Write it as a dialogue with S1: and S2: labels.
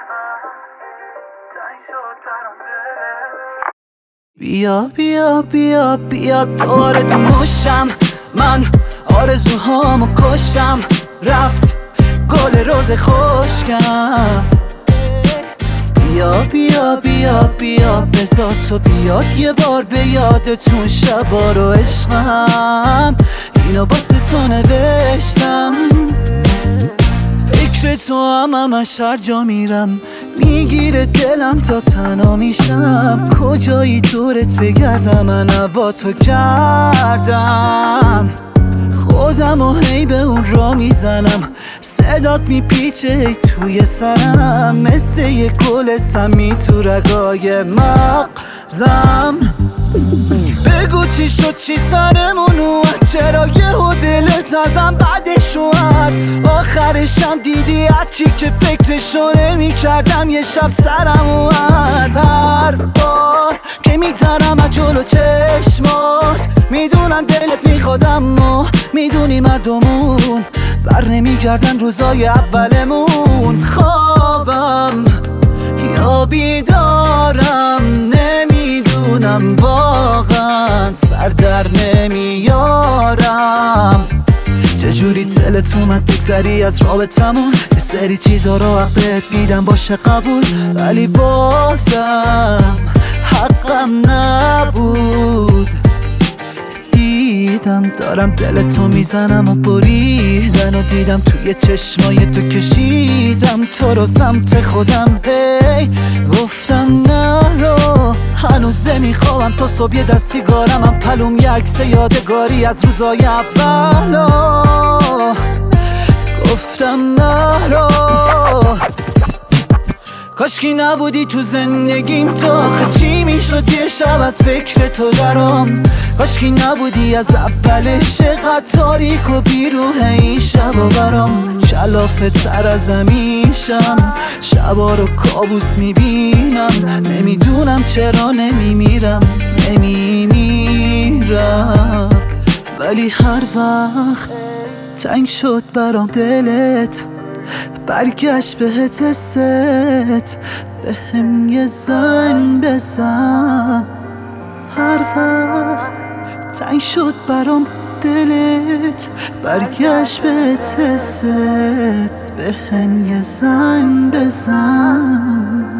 S1: بیا بیا بیا بیا دوباره تو مشم، من آرزوهامو کشم، رفت گل روز خشکم. بیا بیا بیا بیا بذار تو بیاد یه بار به یادتون شبا رو عشقم، اینو واسه تو نوشتم. فکر تو همش هر جا میرم، میگیره دلم تا تنها میشم. کجایی دورت بگردم، من هوا تو کردم. خودمو هی به اون را میزنم، صدات میپیچه هی توی سرم، مثل یه گل سمی تو رگای مغزم. بگو چی شد، چی سرمون اومد، چرا یهو دلت ازم بدش اومد. آخرشم دیدی هرچی که فکرشو نمی‌کردم یه شب سرم اومد. هر بار که میترم از جلو چشمات، میدونم دلت میخواد اما میدونی مردمون بر نمیگردن روزای اولمون. خوابم یا بیدارم نمیدونم، واقعا سر در نمیارم. چجوری دلت اومد بگذری از رابطمون، یه سری چیزا رو حق بهت میدم باشه قبول، ولی بازم حقم نبود. دیدم دارم دلتو میزنم و بریدن و دیدم توی چشمای تو کشیدم تو رو سمت خودم. هی گفتم نرو، هنوز نمیخوام تو صبح یه دست سیگارم، هم پلوم یه عکس یادگاری از روزای اولا. گفتم نرو، کاشکی نبودی تو زندگیم تو، آخه چی میشد یه شب از فکر تو درام. کاشکی نبودی از اولش، چقدر تاریک و بیروح این شب و برام. کلافه تر از همیشم، شبا رو کابوس میبینم، نمیدونم چرا نمیمیرم، ولی هر وقت تنگ شد برام دلت، برگشت بهت حست، به هم یه زنگ بزن. هر وقت تنگ شد برام دلت، برگشت بهت حست، به هم یه زنگ بزن.